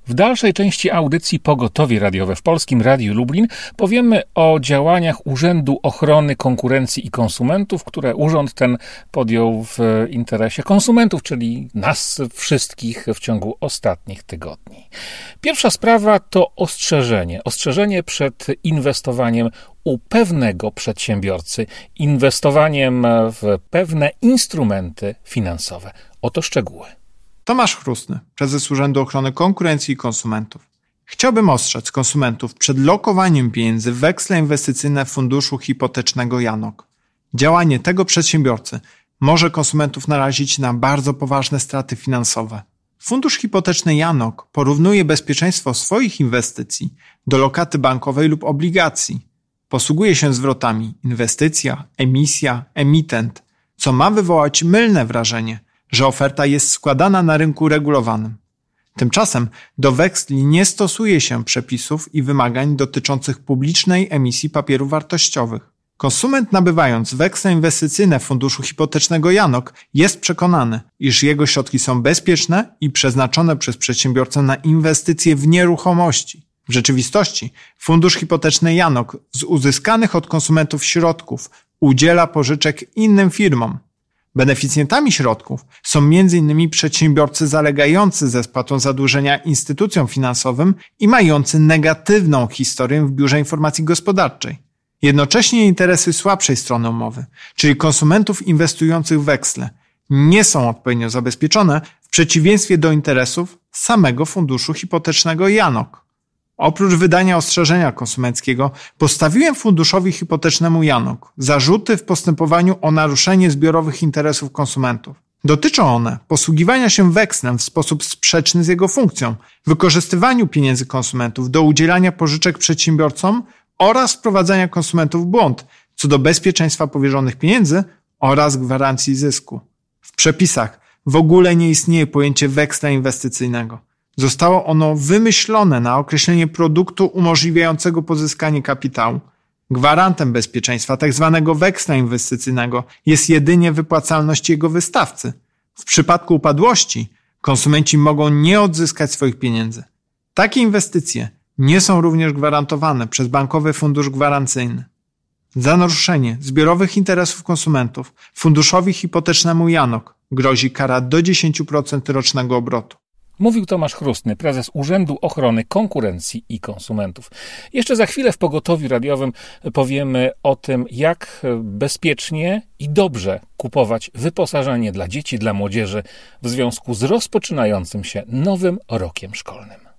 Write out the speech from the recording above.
W dalszej części audycji Pogotowie Radiowe w Polskim Radiu Lublin powiemy o działaniach Urzędu Ochrony Konkurencji i Konsumentów, które urząd ten podjął w interesie konsumentów, czyli nas wszystkich w ciągu ostatnich tygodni. Pierwsza sprawa to ostrzeżenie. Ostrzeżenie przed inwestowaniem u pewnego przedsiębiorcy, inwestowaniem w pewne instrumenty finansowe. Oto szczegóły. Tomasz Chrustny, prezes Urzędu Ochrony Konkurencji i Konsumentów. Chciałbym ostrzec konsumentów przed lokowaniem pieniędzy w weksle inwestycyjne Funduszu Hipotecznego Janok. Działanie tego przedsiębiorcy może konsumentów narazić na bardzo poważne straty finansowe. Fundusz Hipoteczny Janok porównuje bezpieczeństwo swoich inwestycji do lokaty bankowej lub obligacji. Posługuje się zwrotami inwestycja, emisja, emitent, co ma wywołać mylne wrażenie, że oferta jest składana na rynku regulowanym. Tymczasem do weksli nie stosuje się przepisów i wymagań dotyczących publicznej emisji papierów wartościowych. Konsument nabywając weksle inwestycyjne Funduszu Hipotecznego Janok jest przekonany, iż jego środki są bezpieczne i przeznaczone przez przedsiębiorcę na inwestycje w nieruchomości. W rzeczywistości Fundusz Hipoteczny Janok z uzyskanych od konsumentów środków udziela pożyczek innym firmom. Beneficjentami środków są m.in. przedsiębiorcy zalegający ze spłatą zadłużenia instytucjom finansowym i mający negatywną historię w Biurze Informacji Gospodarczej. Jednocześnie interesy słabszej strony umowy, czyli konsumentów inwestujących w weksle, nie są odpowiednio zabezpieczone w przeciwieństwie do interesów samego Funduszu Hipotecznego Janok. Oprócz wydania ostrzeżenia konsumenckiego postawiłem Funduszowi Hipotecznemu Janok zarzuty w postępowaniu o naruszenie zbiorowych interesów konsumentów. Dotyczą one posługiwania się wekslem w sposób sprzeczny z jego funkcją, wykorzystywaniu pieniędzy konsumentów do udzielania pożyczek przedsiębiorcom oraz wprowadzania konsumentów w błąd co do bezpieczeństwa powierzonych pieniędzy oraz gwarancji zysku. W przepisach w ogóle nie istnieje pojęcie weksla inwestycyjnego. Zostało ono wymyślone na określenie produktu umożliwiającego pozyskanie kapitału. Gwarantem bezpieczeństwa tzw. weksla inwestycyjnego jest jedynie wypłacalność jego wystawcy. W przypadku upadłości konsumenci mogą nie odzyskać swoich pieniędzy. Takie inwestycje nie są również gwarantowane przez Bankowy Fundusz Gwarancyjny. Za naruszenie zbiorowych interesów konsumentów Funduszowi Hipotecznemu Janok grozi kara do 10% rocznego obrotu. Mówił Tomasz Chrustny, prezes Urzędu Ochrony Konkurencji i Konsumentów. Jeszcze za chwilę w Pogotowiu Radiowym powiemy o tym, jak bezpiecznie i dobrze kupować wyposażenie dla dzieci, dla młodzieży w związku z rozpoczynającym się nowym rokiem szkolnym.